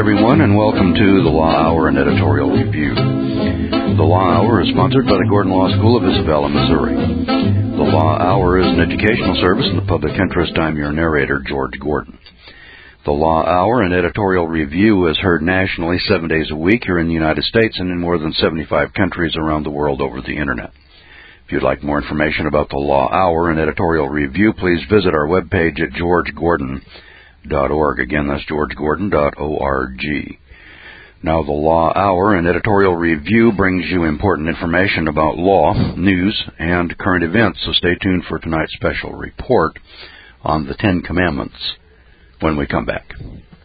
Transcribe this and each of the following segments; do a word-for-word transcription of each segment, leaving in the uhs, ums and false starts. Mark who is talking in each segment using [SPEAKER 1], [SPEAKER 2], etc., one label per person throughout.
[SPEAKER 1] everyone, and welcome to the Law Hour and Editorial Review. The Law Hour is sponsored by the Gordon Law School of Isabella, Missouri. The Law Hour is an educational service in the public interest. I'm your narrator, George Gordon. The Law Hour and Editorial Review is heard nationally seven days a week here in the United States and in more than seventy-five countries around the world over the Internet. If you'd like more information about the Law Hour and Editorial Review, please visit our webpage at george gordon dot org. Again, that's george gordon dot org. Now, the Law Hour and Editorial Review brings you important information about law, news, and current events, so stay tuned for tonight's special report on the Ten Commandments when we come back.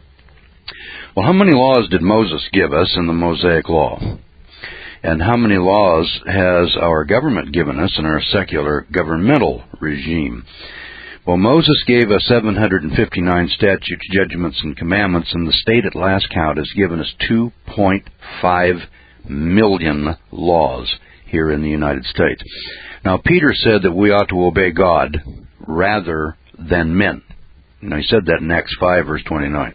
[SPEAKER 1] Well, how many laws did Moses give us in the Mosaic Law? And how many laws has our government given us in our secular governmental regime? Well, Moses gave us seven hundred fifty-nine statutes, judgments, and commandments, and the state at last count has given us two point five million laws here in the United States. Now, Peter said that we ought to obey God rather than men. Now, he said that in Acts five, verse twenty-nine.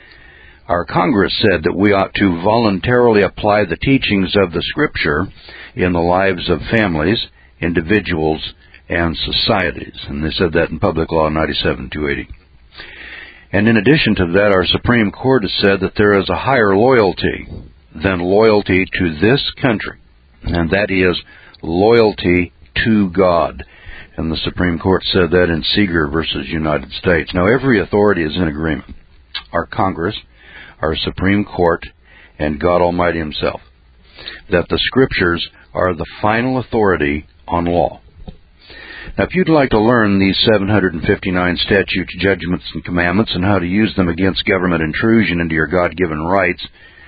[SPEAKER 1] Our Congress said that we ought to voluntarily apply the teachings of the Scripture in the lives of families, individuals, and societies. And they said that in Public Law ninety-seven two eighty. And in addition to that, our Supreme Court has said that there is a higher loyalty than loyalty to this country, and that is loyalty to God. And the Supreme Court said that in Seeger versus United States. Now, every authority is in agreement. Our Congress, our Supreme Court, and God Almighty Himself, that the Scriptures are the final authority on law. Now, if you'd like to learn these seven hundred fifty-nine statutes, judgments, and commandments and how to use them against government intrusion into your God-given rights,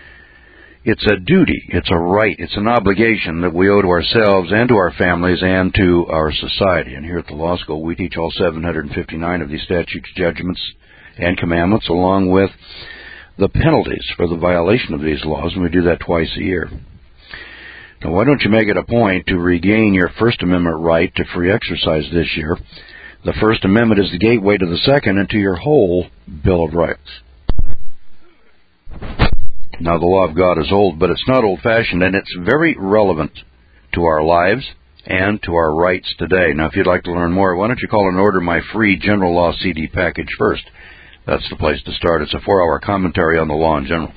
[SPEAKER 1] it's a duty, it's a right, it's an obligation that we owe to ourselves and to our families and to our society. And here at the law school, we teach all seven hundred fifty-nine of these statutes, judgments, and commandments, along with the penalties for the violation of these laws, and we do that twice a year. Now, why don't you make it a point to regain your First Amendment right to free exercise this year? The First Amendment is the gateway to the Second and to your whole Bill of Rights. Now, the law of God is old, but it's not old-fashioned, and it's very relevant to our lives and to our rights today. Now, if you'd like to learn more, why don't you call and order my free General Law C D package first? That's the place to start. It's a four-hour commentary on the law in general.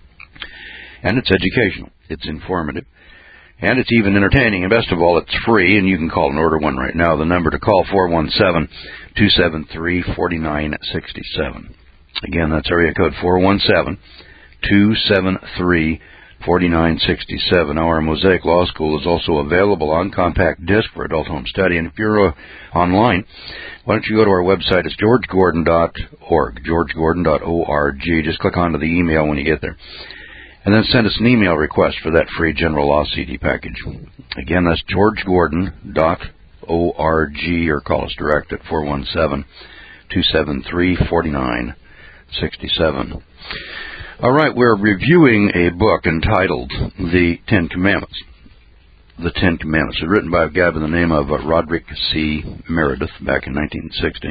[SPEAKER 1] And it's educational. It's informative. And it's even entertaining. And best of all, it's free, and you can call and order one right now. The number to call, four one seven, two seven three, four nine six seven. Again, that's area code four one seven, two seven three, four nine six seven. Our Mosaic Law School is also available on compact disc for adult home study. And if you're uh, online, why don't you go to our website? It's george gordon dot org, george gordon dot org. Just click onto the email when you get there. And then send us an email request for that free General Law C D package. Again, that's george gordon dot org, or call us direct at four one seven, two seven three, four nine six seven. All right, we're reviewing a book entitled The Ten Commandments. The Ten Commandments. It was written by a guy by the name of Roderick C. Meredith back in nineteen sixty.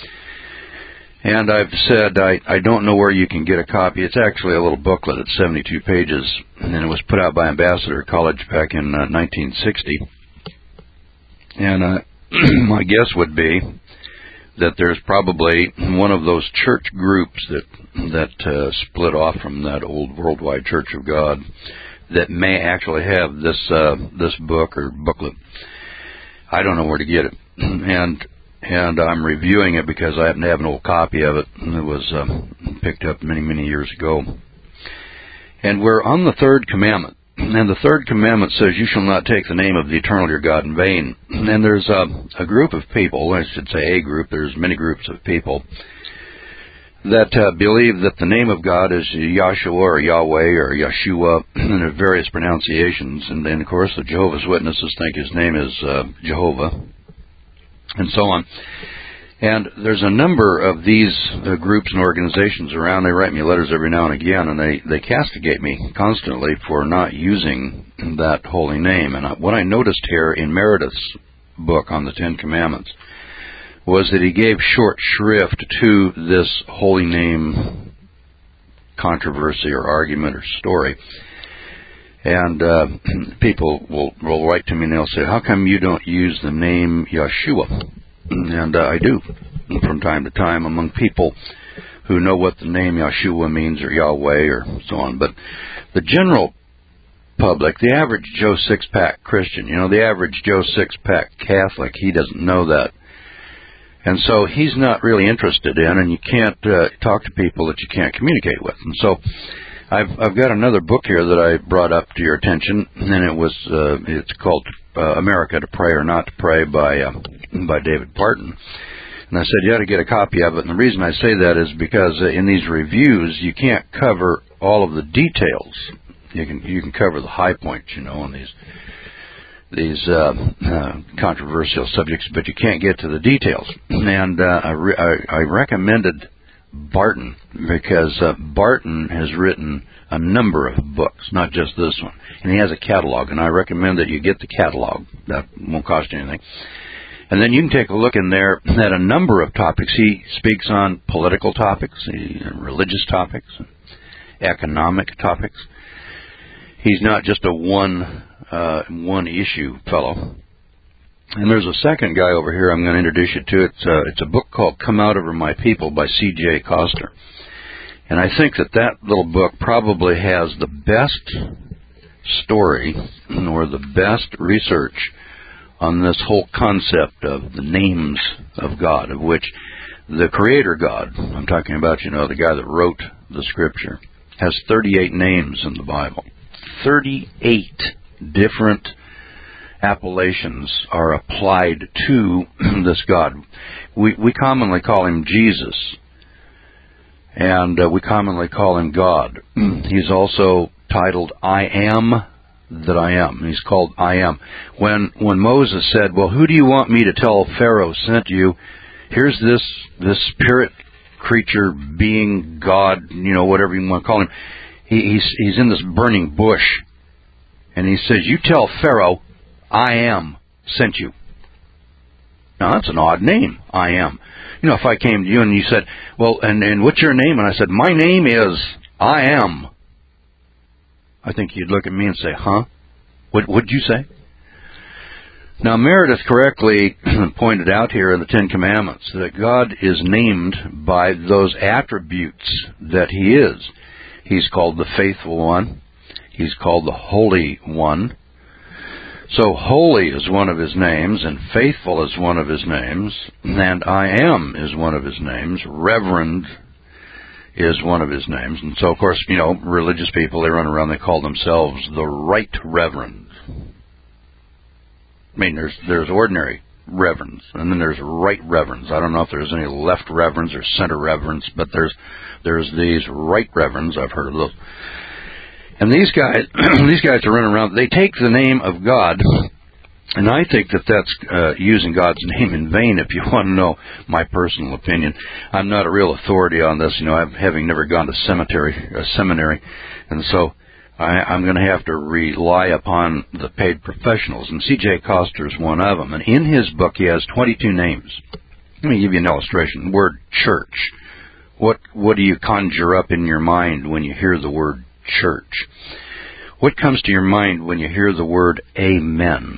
[SPEAKER 1] And I've said I, I don't know where you can get a copy. It's actually a little booklet. It's seventy-two pages, and it was put out by Ambassador College back in uh, nineteen sixty. And uh, my guess would be that there's probably one of those church groups that that uh, split off from that old Worldwide Church of God that may actually have this uh, this book or booklet. I don't know where to get it, and and I'm reviewing it because I happen to have an old copy of it. It was uh, picked up many many years ago. And we're on the third commandment. And the third commandment says, "You shall not take the name of the eternal your God in vain." And there's a, a group of people, I should say a group, there's many groups of people, that uh, believe that the name of God is Yahshua or Yahweh or Yeshua, and there are various pronunciations. And then, of course, the Jehovah's Witnesses think his name is uh, Jehovah, and so on. And there's a number of these uh, groups and organizations around. They write me letters every now and again, and they, they castigate me constantly for not using that holy name. And I, what I noticed here in Meredith's book on the Ten Commandments was that he gave short shrift to this holy name controversy or argument or story. And uh, people will, will write to me and they'll say, how come you don't use the name Yeshua? And uh, I do from time to time among people who know what the name Yeshua means or Yahweh or so on. But the general public, the average Joe Six-Pack Christian, you know, the average Joe Six-Pack Catholic, he doesn't know that. And so he's not really interested in, and you can't uh, talk to people that you can't communicate with. And so I've I've got another book here that I brought up to your attention, and it was uh, it's called uh, America to Pray or Not to Pray by uh, by David Parton. And I said you ought to get a copy of it. And the reason I say that is because uh, in these reviews you can't cover all of the details. You can you can cover the high points, you know, on these these uh, uh, controversial subjects, but you can't get to the details. And uh, I, re- I, I recommended Barton because uh, Barton has written a number of books, not just this one, and he has a catalog. And I recommend that you get the catalog. That won't cost you anything. And then you can take a look in there at a number of topics. He speaks on political topics, religious topics, economic topics. He's not just a one uh, one issue fellow. And there's a second guy over here I'm going to introduce you to. It's a, it's a book called Come Out Over My People by C J Coster. And I think that that little book probably has the best story or the best research on this whole concept of the names of God, of which the Creator God, I'm talking about, you know, the guy that wrote the Scripture, has thirty-eight names in the Bible. thirty-eight different appellations are applied to this God. We we commonly call him Jesus, and uh, we commonly call him God. He's also titled I Am that I Am. He's called I Am. When when Moses said, well, who do you want me to tell Pharaoh sent you? Here's this this spirit creature being God, you know, whatever you want to call him. He, he's he's in this burning bush, and he says, you tell Pharaoh, I Am sent you. Now, that's an odd name, I Am. You know, if I came to you and you said, well, and, and what's your name? And I said, my name is I Am. I think you'd look at me and say, huh? What would you say? Now, Meredith correctly pointed out here in the Ten Commandments that God is named by those attributes that he is. He's called the Faithful One. He's called the Holy One. So holy is one of his names, and faithful is one of his names, and I Am is one of his names. Reverend is one of his names. And so, of course, you know, religious people, they run around, they call themselves the Right Reverend. I mean, there's there's ordinary reverends, and then there's right reverends. I don't know if there's any left reverends or center reverends, but there's there's these right reverends. I've heard of those. And these guys, these guys are running around. They take the name of God, and I think that that's uh, using God's name in vain. If you want to know my personal opinion, I'm not a real authority on this. You know, I've, having never gone to cemetery, a seminary, and so I, I'm going to have to rely upon the paid professionals. And C J Coster is one of them. And in his book, he has twenty-two names. Let me give you an illustration. The word church. What what do you conjure up in your mind when you hear the word church? What comes to your mind when you hear the word amen?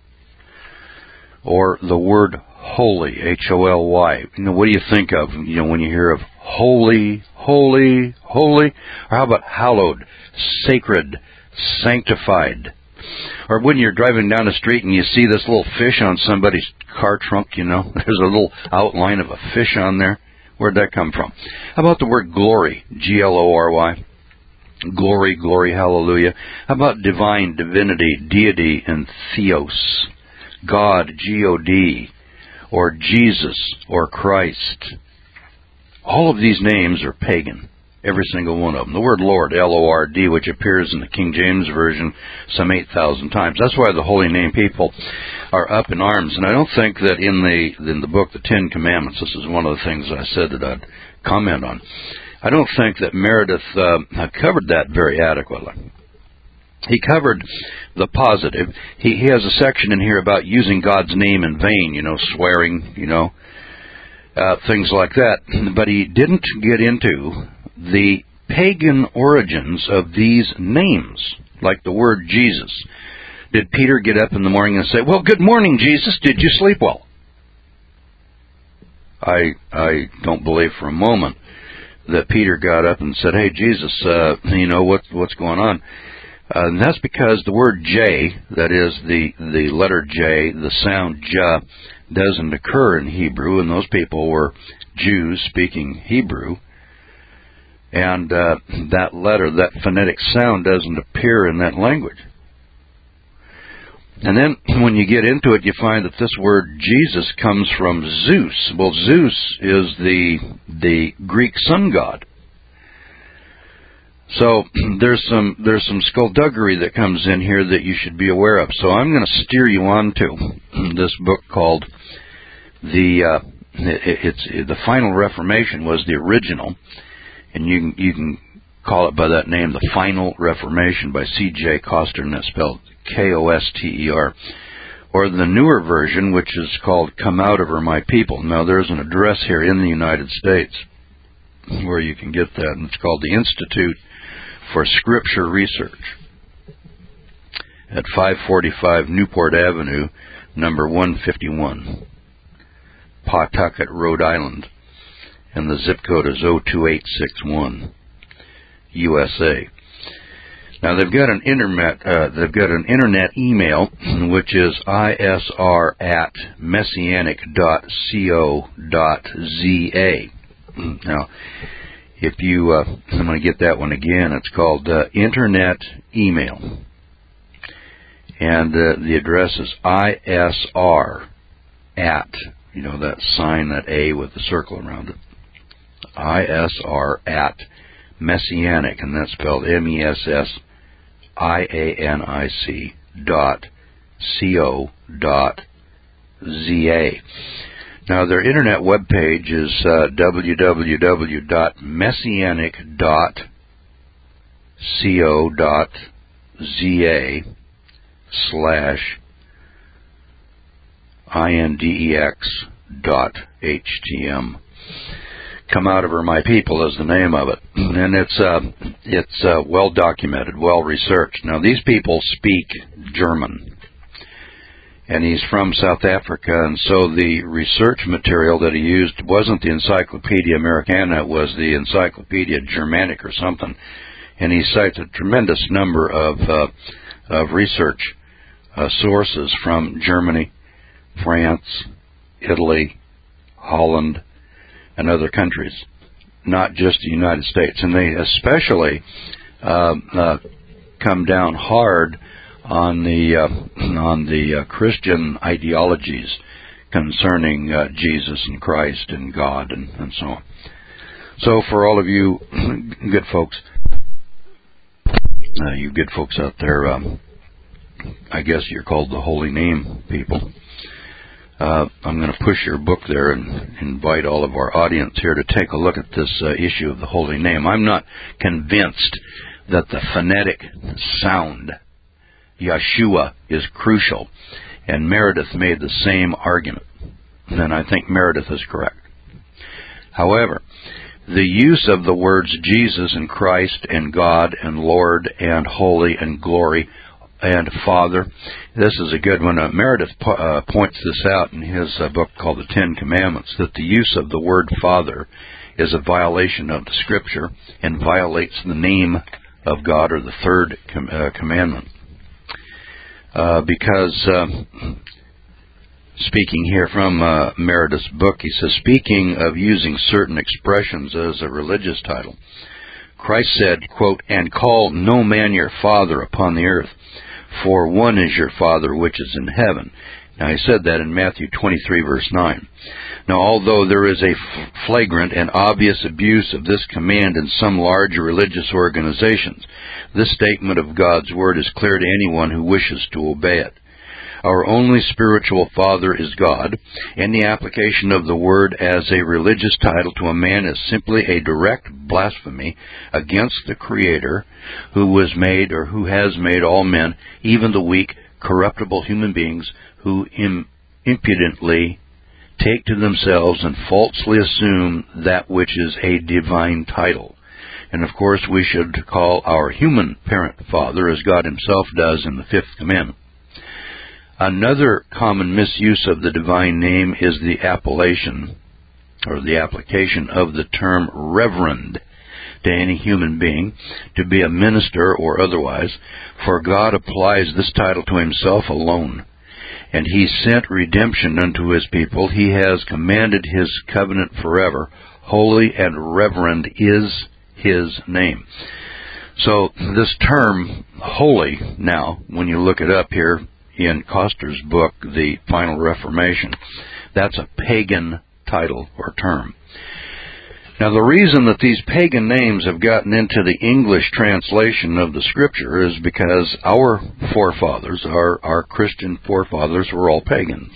[SPEAKER 1] Or the word holy, H O L Y. You know, what do you think of, you know, when you hear of holy, holy, holy? Or how about hallowed, sacred, sanctified? Or when you're driving down the street and you see this little fish on somebody's car trunk, you know, there's a little outline of a fish on there. Where'd that come from? How about the word glory, G L O R Y? Glory, glory, hallelujah. How about divine, divinity, deity, and theos? God, G O D, or Jesus, or Christ. All of these names are pagan, every single one of them. The word Lord, L O R D, which appears in the King James Version some eight thousand times. That's why the holy name people are up in arms. And I don't think that in the in the book, the Ten Commandments, this is one of the things I said that I'd comment on. I don't think that Meredith uh, covered that very adequately. He covered the positive. He, he has a section in here about using God's name in vain, you know, swearing, you know, uh, things like that. But he didn't get into the pagan origins of these names, like the word Jesus. Did Peter get up in the morning and say, "Well, good morning, Jesus, did you sleep well?" I I don't believe for a moment that Peter got up and said, "Hey, Jesus, uh, you know, what, what's going on?" Uh, and that's because the word J, that is the, the letter J, the sound J, doesn't occur in Hebrew, and those people were Jews speaking Hebrew. And uh, that letter, that phonetic sound, doesn't appear in that language. And then when you get into it, you find that this word Jesus comes from Zeus. Well, Zeus is the the Greek sun god. So there's some there's some skullduggery that comes in here that you should be aware of. So I'm going to steer you on to this book called the uh, it's the Final Reformation was the original, and you can, you can call it by that name, the Final Reformation by C J Koster, and that's spelled K O S T E R, or the newer version, which is called Come Out of Her, My People. Now, there's an address here in the United States where you can get that, and it's called the Institute for Scripture Research at five forty-five Newport Avenue, number one fifty-one, Pawtucket, Rhode Island, and the zip code is oh two eight six one, U S A. Now they've got an internet, uh, they've got an internet email, which is isr at messianic dot co dot za. Now, if you, uh, I'm going to get that one again. It's called uh, internet email, and uh, the address is isr at, you know, that sign, that A with the circle around it, isr at messianic, and that's spelled M E S S I A N I C dot C-O dot Z-A. Now, their internet webpage is uh, w w w dot messianic dot co dot za slash index dot htm. Come Out of Her, My People is the name of it, and it's uh, it's uh, well documented, well researched. Now, these people speak German, and he's from South Africa, and so the research material that he used wasn't the Encyclopedia Americana, it was the Encyclopedia Germanic or something, and he cites a tremendous number of uh, of research uh, sources from Germany, France, Italy, Holland, and other countries, not just the United States. And they especially uh, uh, come down hard on the uh, on the uh, Christian ideologies concerning uh, Jesus and Christ and God and, and so on. So for all of you good folks, uh, you good folks out there, um, I guess you're called the Holy Name people. Uh, I'm going to push your book there and invite all of our audience here to take a look at this uh, issue of the Holy Name. I'm not convinced that the phonetic sound, Yeshua, is crucial, and Meredith made the same argument, and I think Meredith is correct. However, the use of the words Jesus and Christ and God and Lord and Holy and Glory and Father, this is a good one. Uh, Meredith po- uh, points this out in his uh, book called The Ten Commandments, that the use of the word Father is a violation of the Scripture and violates the name of God, or the third com- uh, commandment. Uh, because, uh, speaking here from uh, Meredith's book, he says, speaking of using certain expressions as a religious title, Christ said, quote, "And call no man your father upon the earth, for one is your Father which is in heaven." Now, he said that in Matthew twenty-three, verse nine. Now, although there is a flagrant and obvious abuse of this command in some large religious organizations, this statement of God's Word is clear to anyone who wishes to obey it. Our only spiritual Father is God, and the application of the word as a religious title to a man is simply a direct blasphemy against the Creator, who was made, or who has made all men, even the weak, corruptible human beings who im- impudently take to themselves and falsely assume that which is a divine title. And of course, we should call our human parent Father, as God himself does in the fifth commandment. Another common misuse of the divine name is the appellation, or the application of the term reverend to any human being, to be a minister or otherwise, for God applies this title to himself alone. And he sent redemption unto his people. He has commanded his covenant forever. Holy and reverend is his name. So this term, holy, now, when you look it up here in Coster's book, The Final Reformation, that's a pagan title or term. Now, the reason that these pagan names have gotten into the English translation of the Scripture is because our forefathers, our, our Christian forefathers, were all pagans.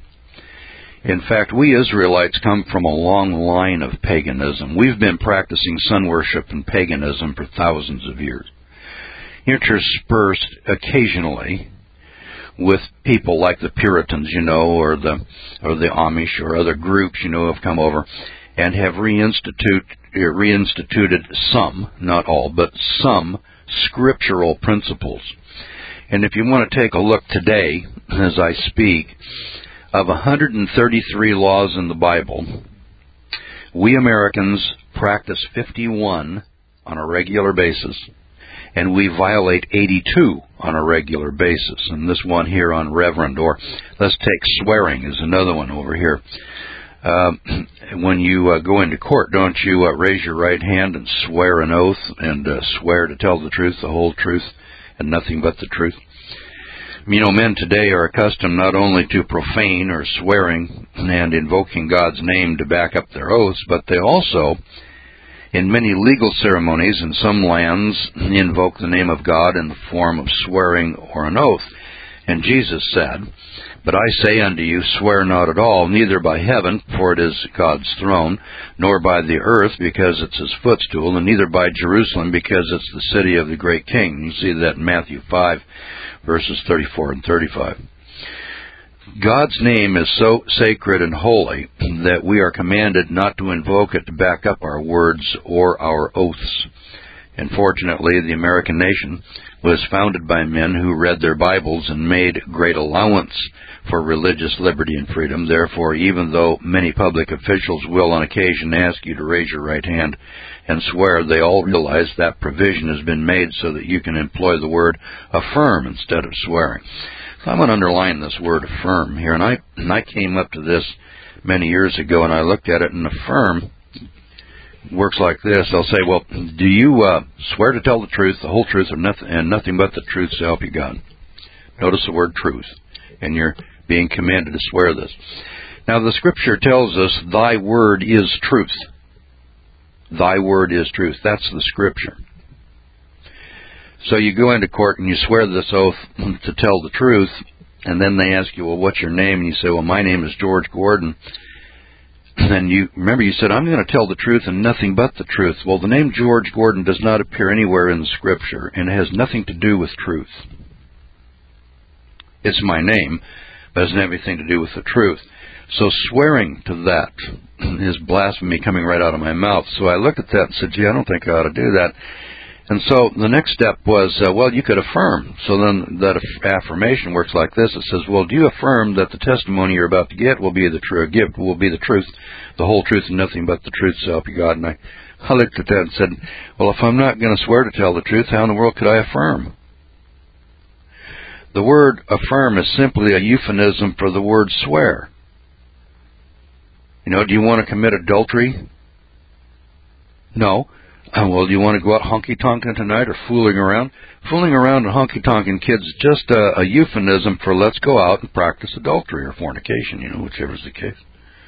[SPEAKER 1] In fact, we Israelites come from a long line of paganism. We've been practicing sun worship and paganism for thousands of years, interspersed occasionally with people like the Puritans, you know, or the or the Amish or other groups, you know, have come over and have reinstitute, reinstituted some, not all, but some scriptural principles. And if you want to take a look today, as I speak, of one hundred thirty-three laws in the Bible, we Americans practice fifty-one on a regular basis, and we violate eighty-two on a regular basis. And this one here on reverend, or let's take swearing is another one over here. Uh, when you uh, go into court, don't you uh, raise your right hand and swear an oath and uh, swear to tell the truth, the whole truth, and nothing but the truth? You know, men today are accustomed not only to profane or swearing and invoking God's name to back up their oaths, but they also, in many legal ceremonies in some lands, invoke the name of God in the form of swearing or an oath. And Jesus said, "But I say unto you, swear not at all, neither by heaven, for it is God's throne, nor by the earth, because it's his footstool, and neither by Jerusalem, because it's the city of the great king." You see that in Matthew five, verses thirty-four and thirty-five. God's name is so sacred and holy that we are commanded not to invoke it to back up our words or our oaths. And fortunately, the American nation was founded by men who read their Bibles and made great allowance for religious liberty and freedom. Therefore, even though many public officials will on occasion ask you to raise your right hand and swear, they all realize that provision has been made so that you can employ the word affirm instead of swearing. So I'm going to underline this word affirm here. And I, and I came up to this many years ago, and I looked at it, and affirm works like this. They'll say, well, do you uh, swear to tell the truth, the whole truth, or nothing, and nothing but the truth, so help you God? Notice the word truth, and you're being commanded to swear this. Now, the Scripture tells us, thy word is truth. Thy word is truth. That's the Scripture. So you go into court and you swear this oath to tell the truth, and then they ask you, well, what's your name? And you say, well, my name is George Gordon. And you remember you said, I'm going to tell the truth and nothing but the truth. Well, the name George Gordon does not appear anywhere in the Scripture, and it has nothing to do with truth. It's my name, but it doesn't have anything to do with the truth. So swearing to that is blasphemy coming right out of my mouth. So I looked at that and said, gee, I don't think I ought to do that. And so the next step was, uh, well, you could affirm. So then that affirmation works like this. It says, well, do you affirm that the testimony you're about to get will be the true gift, will be the truth, the whole truth, and nothing but the truth, so help you God? And I, I looked at that and said, well, if I'm not going to swear to tell the truth, how in the world could I affirm? The word affirm is simply a euphemism for the word swear. You know, do you want to commit adultery? No. Uh, well, do you want to go out honky-tonking tonight or fooling around? Fooling around and honky-tonking, kids, just a, a euphemism for let's go out and practice adultery or fornication, you know, whichever's the case.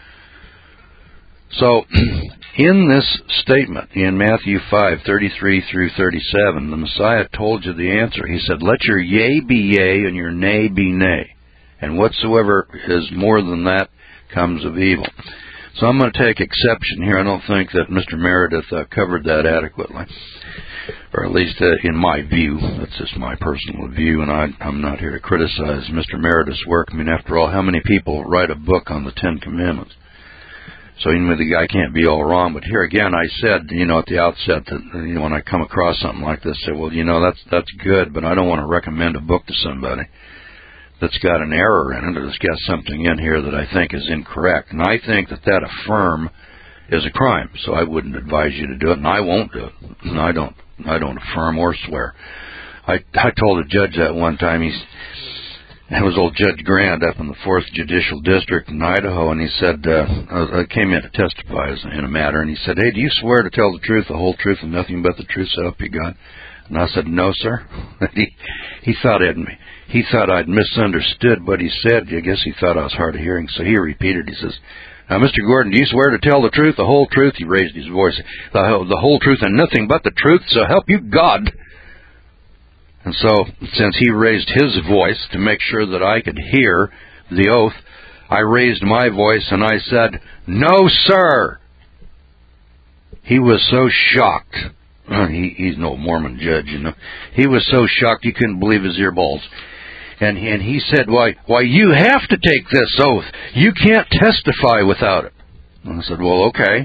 [SPEAKER 1] So, in this statement, in Matthew five, thirty-three through thirty-seven, the Messiah told you the answer. He said, let your yea be yea and your nay be nay. And whatsoever is more than that comes of evil. So I'm going to take exception here. I don't think that Mister Meredith uh, covered that adequately, or at least uh, in my view. That's just my personal view, and I, I'm not here to criticize Mister Meredith's work. I mean, after all, how many people write a book on the Ten Commandments? So you know, the guy can't be all wrong. But here again, I said, you know, at the outset that, you know, when I come across something like this, I say, well, you know, that's that's good, but I don't want to recommend a book to somebody that's got an error in it or that's got something in here that I think is incorrect. And I think that that affirm is a crime, so I wouldn't advise you to do it, and I won't do it. And I don't, I don't affirm or swear. I I told a judge that one time. He's That was old Judge Grant up in the fourth Judicial District in Idaho, and he said, uh, I came in to testify in a matter, and he said, hey, do you swear to tell the truth, the whole truth, and nothing but the truth, so help you God? And I said, no, sir. he he thought I'd, he thought I'd misunderstood what he said. I guess he thought I was hard of hearing, so he repeated. He says, now, Mister Gordon, do you swear to tell the truth, the whole truth? He raised his voice, the, the whole truth and nothing but the truth, so help you God. And so, since he raised his voice to make sure that I could hear the oath, I raised my voice and I said, no, sir. He was so shocked. He, he's no Mormon judge, you know. He was so shocked he couldn't believe his earballs. And, and he said, why, why, you have to take this oath. You can't testify without it. And I said, well, okay.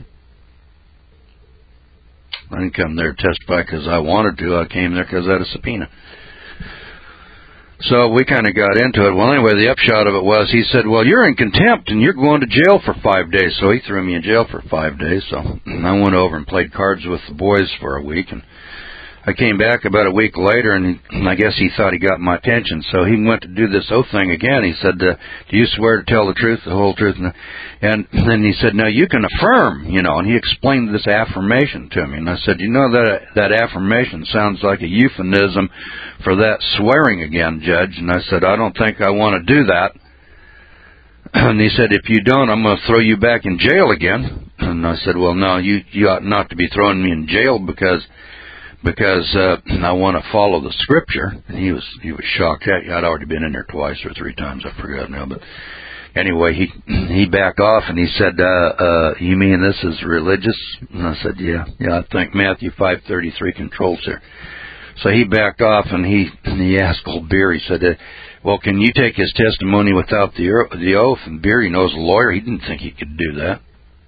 [SPEAKER 1] I didn't come there to testify because I wanted to. I came there because I had a subpoena. So we kind of got into it. Well, anyway, the upshot of it was he said, well, you're in contempt and you're going to jail for five days. So he threw me in jail for five days. So I went over and played cards with the boys for a week. And I came back about a week later, and, he, and I guess he thought he got my attention. So he went to do this oath thing again. He said, uh, do you swear to tell the truth, the whole truth? And then he said, no, you can affirm, you know, and he explained this affirmation to me. And I said, you know, that that affirmation sounds like a euphemism for that swearing again, Judge. And I said, I don't think I want to do that. And he said, if you don't, I'm going to throw you back in jail again. And I said, well, no, you, you ought not to be throwing me in jail because... because uh, I want to follow the Scripture. And he was he was shocked. I'd already been in there twice or three times. I forgot now. But anyway, he he backed off and he said, uh, uh, you mean this is religious? And I said, yeah. Yeah, I think Matthew five thirty-three controls here. So he backed off and he he asked old Beer. He said, uh, well, can you take his testimony without the, the oath? And Beer, he knows a lawyer. He didn't think he could do that.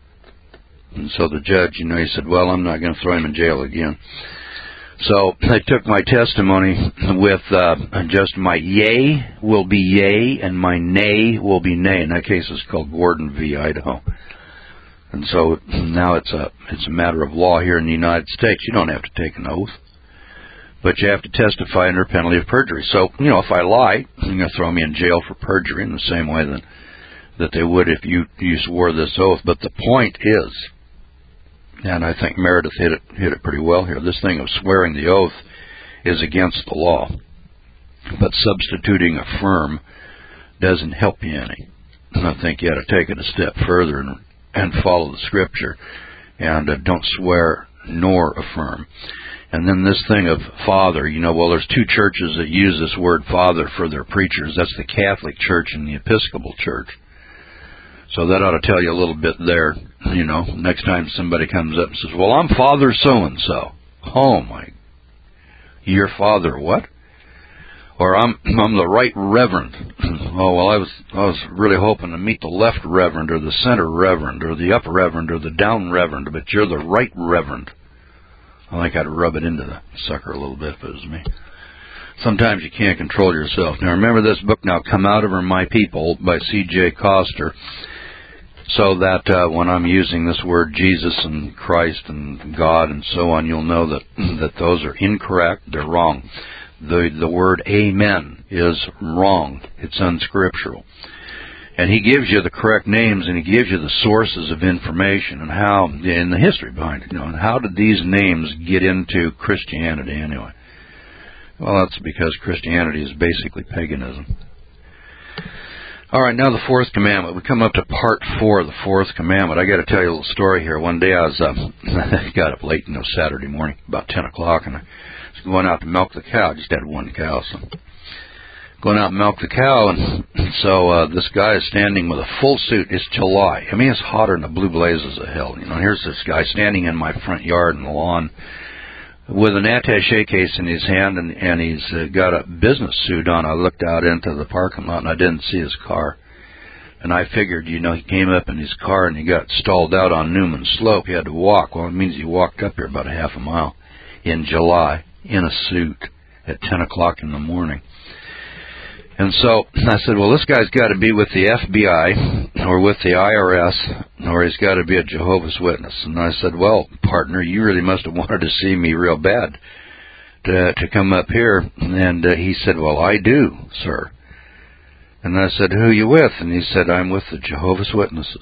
[SPEAKER 1] And so the judge, you know, he said, well, I'm not going to throw him in jail again. So I took my testimony with uh, just my yea will be yea and my nay will be nay. In that case, it's called Gordon v. Idaho. And so now it's a it's a matter of law here in the United States. You don't have to take an oath, but you have to testify under penalty of perjury. So, you know, if I lie, you're going to throw me in jail for perjury in the same way that, that they would if you, you swore this oath. But the point is, and I think Meredith hit it hit it pretty well here. This thing of swearing the oath is against the law, but substituting affirm doesn't help you any. And I think you ought to take it a step further and, and follow the Scripture, and uh, don't swear nor affirm. And then this thing of father, you know, well, there's two churches that use this word father for their preachers. That's the Catholic Church and the Episcopal Church. So that ought to tell you a little bit there, you know, next time somebody comes up and says, well, I'm Father so-and-so. Oh, my, your father what? Or I'm I'm the right reverend. Oh, well, I was I was really hoping to meet the left reverend or the center reverend or the up reverend or the down reverend, but you're the right reverend. I think I'd rub it into the sucker a little bit if it was me. Sometimes you can't control yourself. Now, remember this book now, Come Out of Her, My People, by C J Coster. So that uh, when I'm using this word Jesus and Christ and God and so on, you'll know that that those are incorrect. They're wrong. The the word amen is wrong. It's unscriptural. And he gives you the correct names, and he gives you the sources of information and how, and the history behind it. You know, and how did these names get into Christianity anyway? Well, that's because Christianity is basically paganism. All right, now the fourth commandment. We come up to part four of the fourth commandment. I got to tell you a little story here. One day I was um, I got up late, you know, Saturday morning, about ten o'clock, and I was going out to milk the cow. I just had one cow, so going out and milk the cow, and so uh, this guy is standing with a full suit. It's July. I mean, it's hotter than the blue blazes of hell. You know, and here's this guy standing in my front yard in the lawn with an attaché case in his hand, and, and he's uh, got a business suit on. I looked out into the parking lot, and I didn't see his car. And I figured, you know, he came up in his car and he got stalled out on Newman Slope. He had to walk. Well, it means he walked up here about a half a mile in July in a suit at ten o'clock in the morning. And so I said, well, this guy's got to be with the F B I or with the I R S, or he's got to be a Jehovah's Witness. And I said, well, partner, you really must have wanted to see me real bad to, to come up here. And uh, he said, well, I do, sir. And I said, who are you with? And he said, I'm with the Jehovah's Witnesses.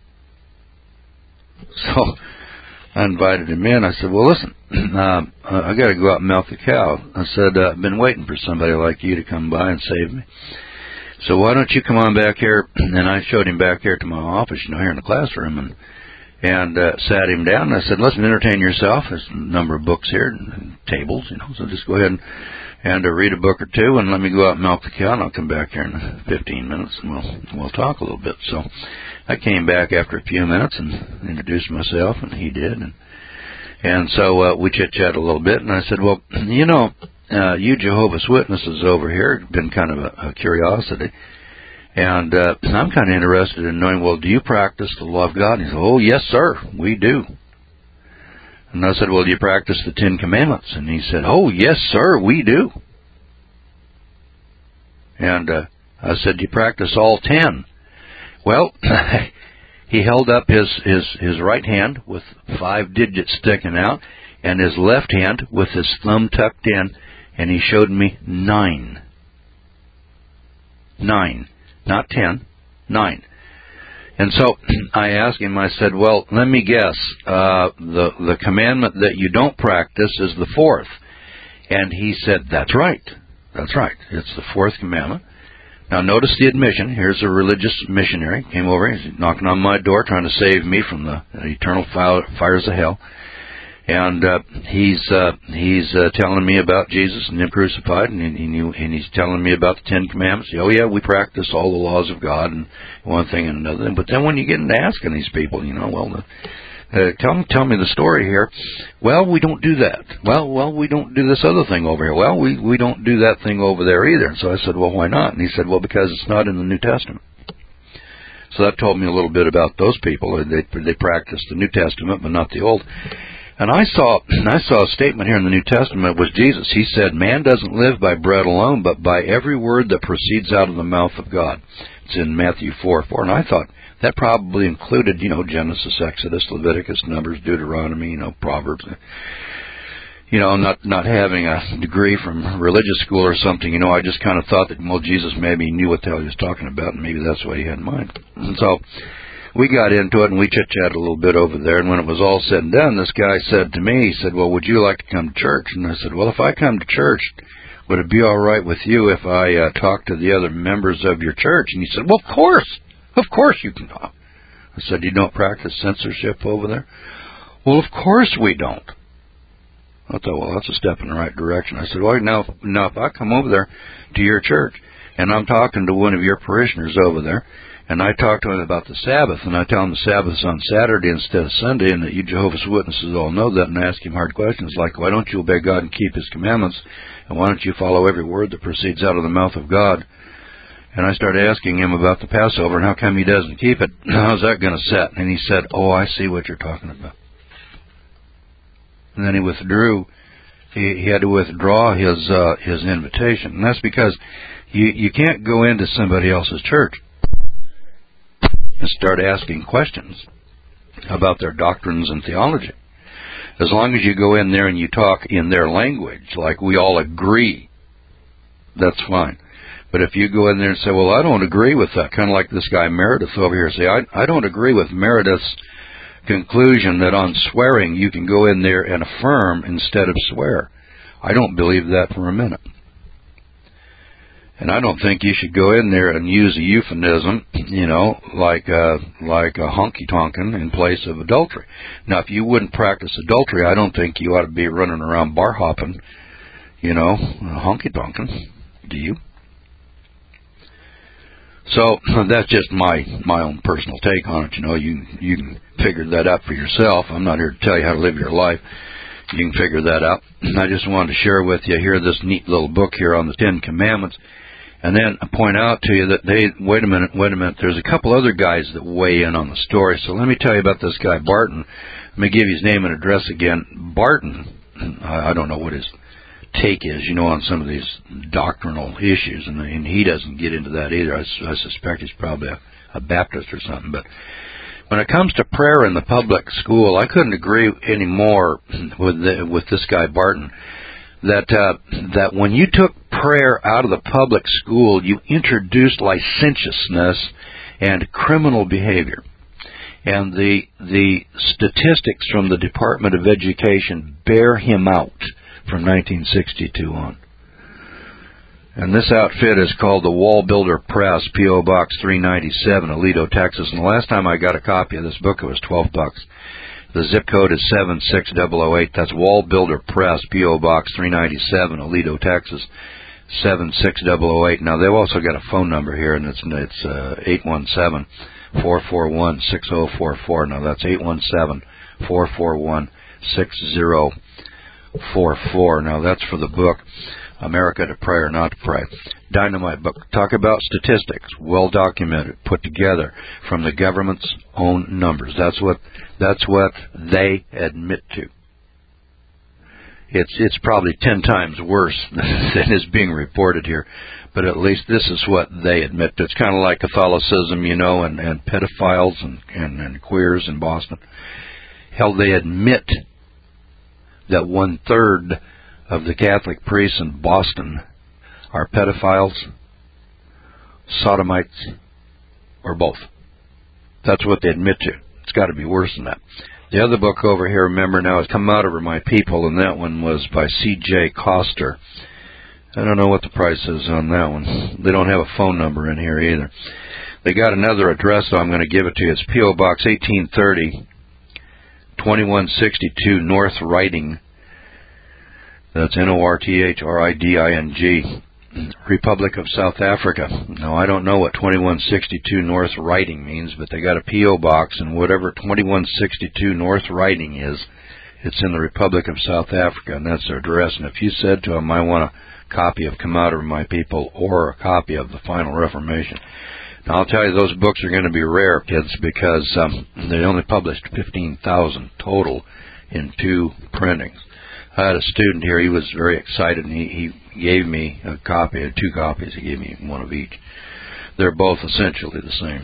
[SPEAKER 1] So I invited him in. I said, well, listen, uh, I got to go out and milk the cow. I said, uh, I've been waiting for somebody like you to come by and save me. So why don't you come on back here? And I showed him back here to my office, you know, here in the classroom, and and uh, sat him down. And I said, listen, entertain yourself. There's a number of books here and, and tables, you know, so just go ahead and, and uh, read a book or two, and let me go out and milk the cow, and I'll come back here in fifteen minutes, and we'll we'll talk a little bit. So I came back after a few minutes and introduced myself, and he did, and and so uh, we chit-chatted a little bit, and I said, well, you know, uh, you Jehovah's Witnesses over here have been kind of a, a curiosity, and uh, I'm kind of interested in knowing, well, do you practice the law of God? And he said, oh, yes, sir, we do. And I said, well, do you practice the Ten Commandments? And he said, oh, yes, sir, we do. And uh, I said, do you practice all ten? Well, he held up his, his, his right hand with five digits sticking out, and his left hand with his thumb tucked in, and he showed me nine. Nine. Not ten. Nine. And so I asked him, I said, well, let me guess, uh, the, the commandment that you don't practice is the fourth. And he said, that's right. That's right. It's the fourth commandment. Now notice the admission. Here's a religious missionary. Came over, he's knocking on my door trying to save me from the eternal fires of hell. And uh, he's uh, he's uh, telling me about Jesus and Him crucified, and, and, and he's telling me about the Ten Commandments. Oh, yeah, we practice all the laws of God and one thing and another. But then when you get into asking these people, you know, well, the, uh, tell me, tell me the story here. Well, we don't do that. Well, well, we don't do this other thing over here. Well, we we don't do that thing over there either. So I said, well, why not? And he said, well, because it's not in the New Testament. So that told me a little bit about those people. They they practice the New Testament, but not the Old. And I saw I saw a statement here in the New Testament was Jesus. He said, man doesn't live by bread alone, but by every word that proceeds out of the mouth of God. It's in Matthew four four. And I thought that probably included, you know, Genesis, Exodus, Leviticus, Numbers, Deuteronomy, you know, Proverbs. You know, not not having a degree from religious school or something, you know, I just kind of thought that, well, Jesus maybe knew what the hell he was talking about, and maybe that's what he had in mind. And so we got into it, and we chit-chatted a little bit over there, and when it was all said and done, this guy said to me, he said, well, would you like to come to church? And I said, well, if I come to church, would it be all right with you if I uh, talk to the other members of your church? And he said, well, of course. Of course you can talk. I said, you don't practice censorship over there? Well, of course we don't. I thought, well, that's a step in the right direction. I said, well, now, now if I come over there to your church, and I'm talking to one of your parishioners over there, and I talk to him about the Sabbath, and I tell him the Sabbath's on Saturday instead of Sunday, and that you Jehovah's Witnesses all know that, and I ask him hard questions like, why don't you obey God and keep His commandments, and why don't you follow every word that proceeds out of the mouth of God? And I started asking him about the Passover, and how come he doesn't keep it? How's that going to set? And he said, oh, I see what you're talking about. And then he withdrew. He, he had to withdraw his uh, his invitation, and that's because you you can't go into somebody else's church and start asking questions about their doctrines and theology. As long as you go in there and you talk in their language, like we all agree, that's fine. But if you go in there and say, well, I don't agree with that, kind of like this guy Meredith over here, say, I, I don't agree with Meredith's conclusion that on swearing you can go in there and affirm instead of swear. I don't believe that for a minute. And I don't think you should go in there and use a euphemism, you know, like uh, like a honky-tonkin' in place of adultery. Now, if you wouldn't practice adultery, I don't think you ought to be running around bar hopping, you know, honky-tonkin'. Do you? So that's just my my own personal take on it. You know, you you can figure that out for yourself. I'm not here to tell you how to live your life. You can figure that out. I just wanted to share with you here this neat little book here on the Ten Commandments. And then I point out to you that they, wait a minute, wait a minute, there's a couple other guys that weigh in on the story. So let me tell you about this guy, Barton. Let me give you his name and address again. Barton, I don't know what his take is, you know, on some of these doctrinal issues, and, and he doesn't get into that either. I, I suspect he's probably a, a Baptist or something. But when it comes to prayer in the public school, I couldn't agree any more with the, with this guy, Barton. That uh, that when you took prayer out of the public school, you introduced licentiousness and criminal behavior. And the the statistics from the Department of Education bear him out from nineteen sixty-two on. And this outfit is called the Wall Builder Press, P O Box three ninety-seven, Aledo, Texas. And the last time I got a copy of this book, it was twelve bucks. The zip code is seven six zero zero eight. That's Wall Builder Press, P O Box three ninety-seven, Aledo, Texas, seven six zero zero eight. Now, they've also got a phone number here, and it's it's uh, eight one seven, four four one, six zero four four. Now, that's eight one seven, four four one, six zero four four. Now, that's for the book, America to Pray or Not to Pray. Dynamite book. Talk about statistics, well documented, put together from the government's own numbers. That's what that's what they admit to. It's it's probably ten times worse than is being reported here, but at least this is what they admit to. It's kind of like Catholicism, you know, and, and pedophiles and, and, and queers in Boston. Hell, they admit that one third of the Catholic priests in Boston are pedophiles, sodomites, or both. That's what they admit to. It's got to be worse than that. The other book over here, remember now, is Come Out Over My People, and that one was by C J Coster. I don't know what the price is on that one. They don't have a phone number in here either. They got another address, so I'm going to give it to you. It's P O Box eighteen thirty, twenty-one sixty-two North Riding. That's N O R T H R I D I N G, Republic of South Africa. Now, I don't know what twenty-one sixty-two North Riding means, but they got a P O box, and whatever twenty-one sixty-two North Riding is, it's in the Republic of South Africa, and that's their address. And if you said to them, I want a copy of Come Out Over My People or a copy of The Final Reformation, now I'll tell you, those books are going to be rare, kids, because um, they only published fifteen thousand total in two printings. I had a student here. He was very excited, and he, he gave me a copy, two copies. He gave me one of each. They're both essentially the same.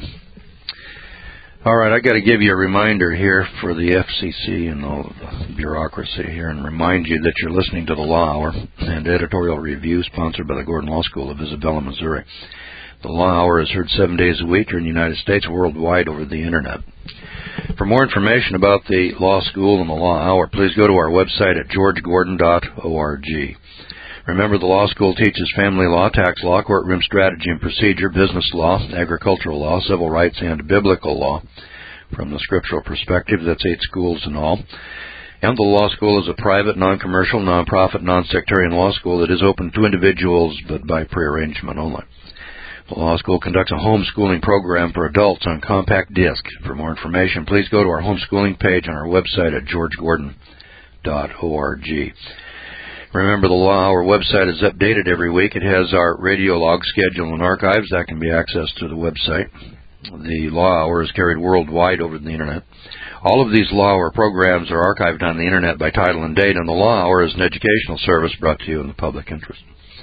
[SPEAKER 1] All right, I got to give you a reminder here for the F C C and all of the bureaucracy here, and remind you that you're listening to the Law Hour and editorial review sponsored by the Gordon Law School of Isabella, Missouri. The Law Hour is heard seven days a week here in the United States, worldwide over the Internet. For more information about the Law School and the Law Hour, please go to our website at george gordon dot org. Remember, the Law School teaches family law, tax law, courtroom strategy and procedure, business law, agricultural law, civil rights, and biblical law. From the scriptural perspective, that's eight schools in all. And the Law School is a private, non-commercial, non-profit, non-sectarian law school that is open to individuals, but by prearrangement only. The Law School conducts a homeschooling program for adults on compact disc. For more information, please go to our homeschooling page on our website at george gordon dot org. Remember, the Law Hour website is updated every week. It has our radio log schedule and archives that can be accessed through the website. The Law Hour is carried worldwide over the Internet. All of these Law Hour programs are archived on the Internet by title and date, and the Law Hour is an educational service brought to you in the public interest.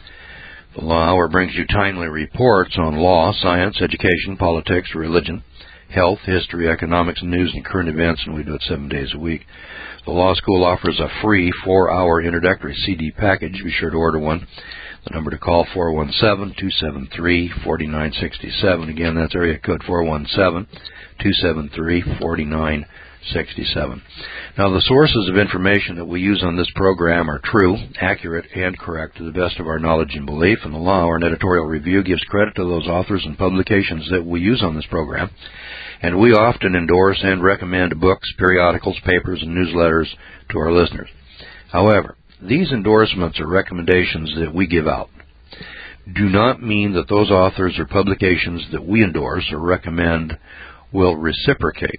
[SPEAKER 1] The Law Hour brings you timely reports on law, science, education, politics, religion, health, history, economics, news, and current events, and we do it seven days a week. The Law School offers a free four-hour introductory C D package. Be sure to order one. The number to call, four one seven, two seven three, four nine six seven. Again, that's area code four one seven, two seven three, four nine six seven. Now, the sources of information that we use on this program are true, accurate, and correct to the best of our knowledge and belief, and the Law Hour and editorial review gives credit to those authors and publications that we use on this program, and we often endorse and recommend books, periodicals, papers, and newsletters to our listeners. However, these endorsements or recommendations that we give out do not mean that those authors or publications that we endorse or recommend will reciprocate.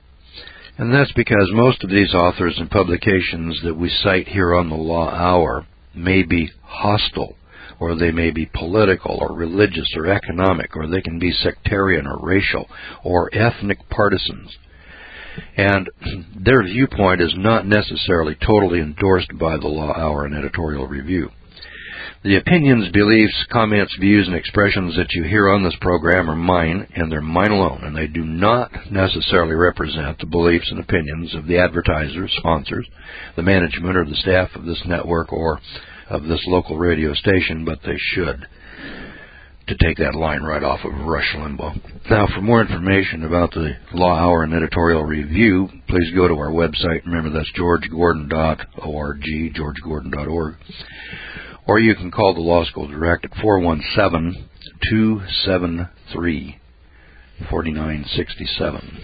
[SPEAKER 1] And that's because most of these authors and publications that we cite here on the Law Hour may be hostile or they may be political or religious or economic, or they can be sectarian or racial or ethnic partisans. And their viewpoint is not necessarily totally endorsed by the Law Hour and Editorial Review. The opinions, beliefs, comments, views, and expressions that you hear on this program are mine, and they're mine alone, and they do not necessarily represent the beliefs and opinions of the advertisers, sponsors, the management, or the staff of this network or of this local radio station, but they should, to take that line right off of Rush Limbaugh. Now, for more information about the Law Hour and Editorial Review, please go to our website. Remember, that's george gordon dot org, george gordon dot org. Or you can call the Law School Direct at four one seven, two seven three, four nine six seven.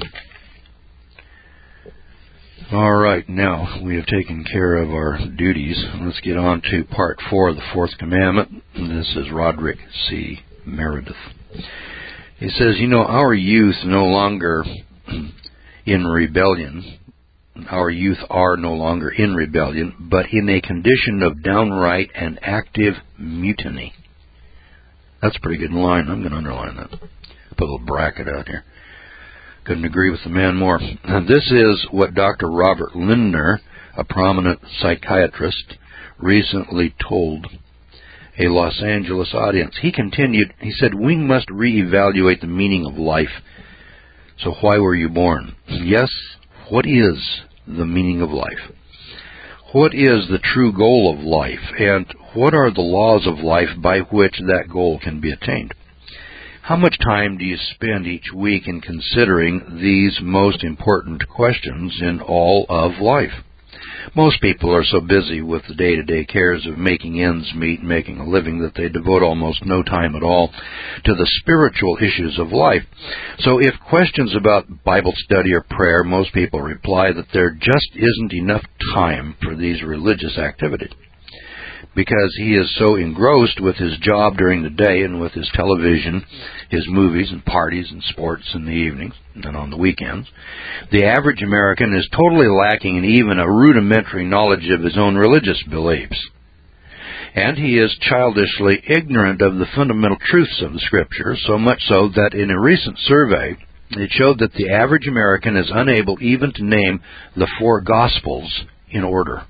[SPEAKER 1] All right, now we have taken care of our duties. Let's get on to part four of the Fourth Commandment. This is Roderick C. Meredith. He says, you know, our youth no longer in rebellion. Our youth are no longer in rebellion, but in a condition of downright and active mutiny. That's a pretty good line. I'm going to underline that. Put a little bracket out here. Couldn't agree with the man more. And this is what Doctor Robert Lindner, a prominent psychiatrist, recently told a Los Angeles audience. He continued, he said, we must reevaluate the meaning of life. So why were you born? Yes, what is the meaning of life? What is the true goal of life? And what are the laws of life by which that goal can be attained? How much time do you spend each week in considering these most important questions in all of life? Most people are so busy with the day-to-day cares of making ends meet and making a living that they devote almost no time at all to the spiritual issues of life. So if questions about Bible study or prayer, most people reply that there just isn't enough time for these religious activities, because he is so engrossed with his job during the day and with his television, his movies and parties and sports in the evenings and on the weekends. The average American is totally lacking in even a rudimentary knowledge of his own religious beliefs. And he is childishly ignorant of the fundamental truths of the Scriptures, so much so that in a recent survey, it showed that the average American is unable even to name the four Gospels in order.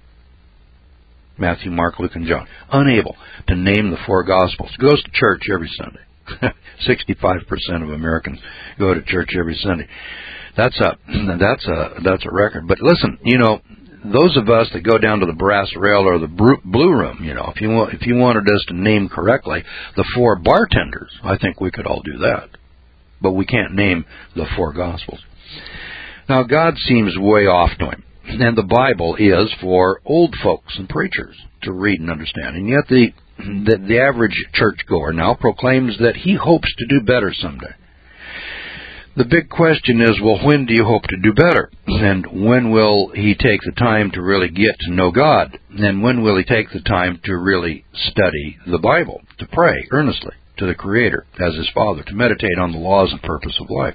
[SPEAKER 1] Matthew, Mark, Luke, and John. Unable to name the four Gospels. Goes to church every Sunday. sixty-five percent of Americans go to church every Sunday. That's a that's a that's a record. But listen, you know, those of us that go down to the brass rail or the blue room, you know, if you want, if you wanted us to name correctly the four bartenders, I think we could all do that. But we can't name the four Gospels. Now, God seems way off to him. And the Bible is for old folks and preachers to read and understand. And yet the, the, the average churchgoer now proclaims that he hopes to do better someday. The big question is, well, when do you hope to do better? And when will he take the time to really get to know God? And when will he take the time to really study the Bible, to pray earnestly to the Creator as his Father, to meditate on the laws and purpose of life?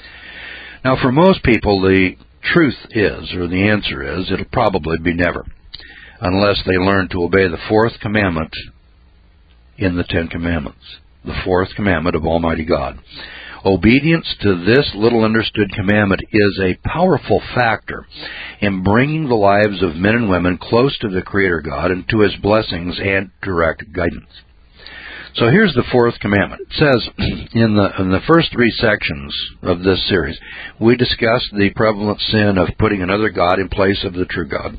[SPEAKER 1] Now, for most people, the truth is, or the answer is, it'll probably be never, unless they learn to obey the fourth commandment in the Ten Commandments, the fourth commandment of Almighty God. Obedience to this little understood commandment is a powerful factor in bringing the lives of men and women close to the Creator God and to his blessings and direct guidance. So here's the fourth commandment. It says in the in the first three sections of this series, we discussed the prevalent sin of putting another God in place of the true God.